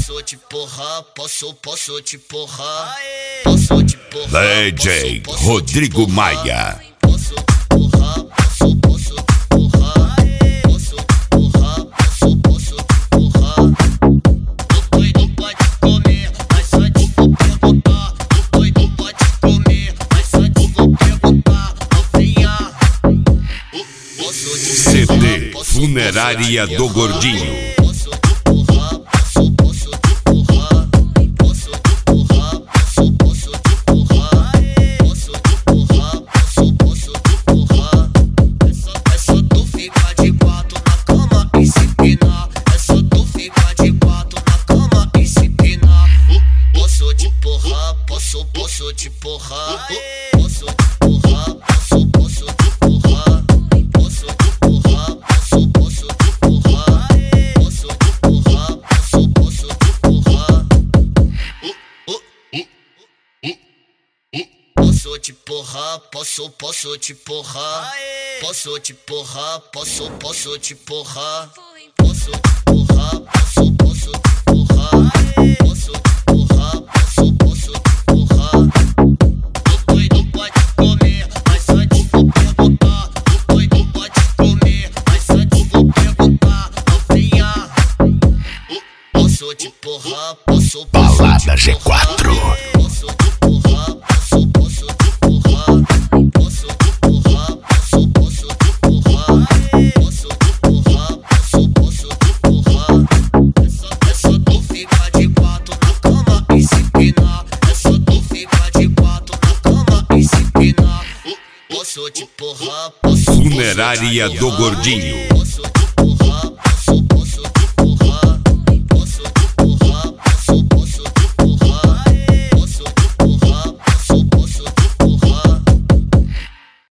Posso te porrar, posso te porrar. Posso te porrar. DJ Rodrigo Maia. Posso te porrar, posso te porrar. Posso te porrar, posso te porrar. O doido pode comer, mas só te vou perguntar. O doido pode comer, mas só te vou perguntar. Novinha, posso te porrar. CD Funerária do Gordinho. Posso te porrar, posso te porrar, posso te porrar, posso te porrar, posso te porrar, posso te porrar, posso te porrar, posso te porrar, posso te porrar, posso te porrar, posso te porrar, posso te porrar, posso te porrar, posso te porrar, posso te porrar. O doido pode comer, mas só te vou perguntar. O doido pode comer, mas só te vou perguntar. Novinha, posso te porrar, posso Balada G4. Posso te porrar, posso te porrar. Posso te porrar, posso te porrar. Posso te porrar, posso te porrar. É só tu ficar de quatro na cama e se empinar. É só tu ficar de quatro na cama e se empinar. Posso te porrar, Funerária do Gordinho.